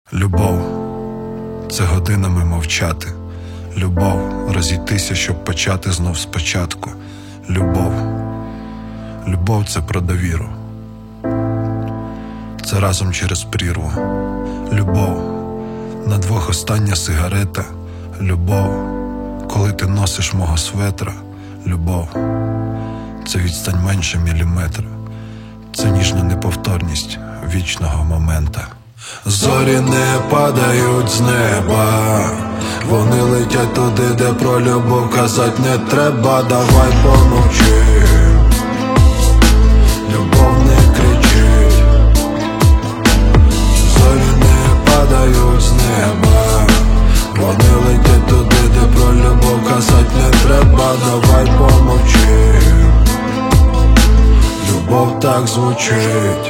Любов – це годинами мовчати. Любов – розійтися, щоб почати знов спочатку. Любов – це про довіру. Це разом через прірву. Любов – на двох остання сигарета. Любов – коли ти носиш мого светра. Любов – це відстань менше міліметра. Це ніжна неповторність вічного момента. Зорі не падають з неба, вони летять туди, де про любов казать не треба. Давай помовчим, любов не кричить. Зорі не падають з неба, вони летять туди, де про любов казать не треба. Давай помовчим, любов так звучить.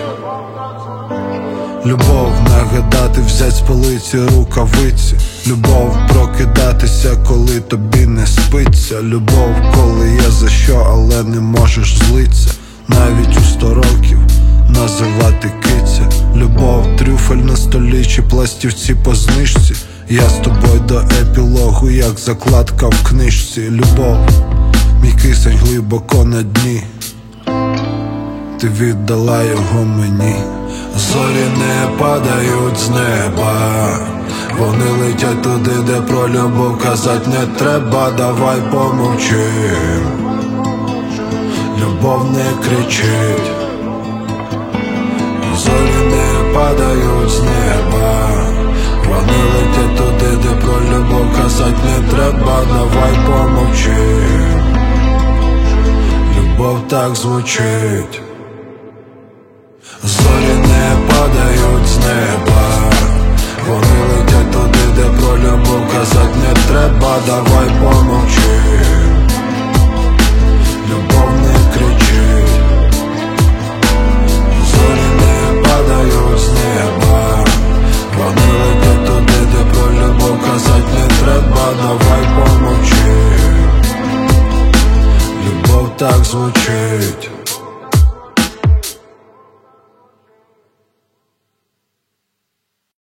Любов нагадати, взять з полиці рукавиці. Любов прокидатися, коли тобі не спиться. Любов, коли є за що, але не можеш злиться. Навіть у 100 років називати киця. Любов, трюфель на столі чи пластівці по знижці. Я з тобою до епілогу, як закладка в книжці. Любов, мій кисень глибоко на дні, ти віддала його мені. Зорі не падають з неба, вони летять туди, де про любов казать не треба. Давай помовчим, любов не кричить. Зорі не падають з неба, вони летять туди, де про любов казать не треба. Давай помовчим, любов так звучить. Зорі не падають з неба, вони летять туди, де про любов казать не треба. Давай помовчим, любов не кричить. Зорі не падають з неба, вони летять туди, де про любов казать не треба. Давай помовчим, любов так звучить.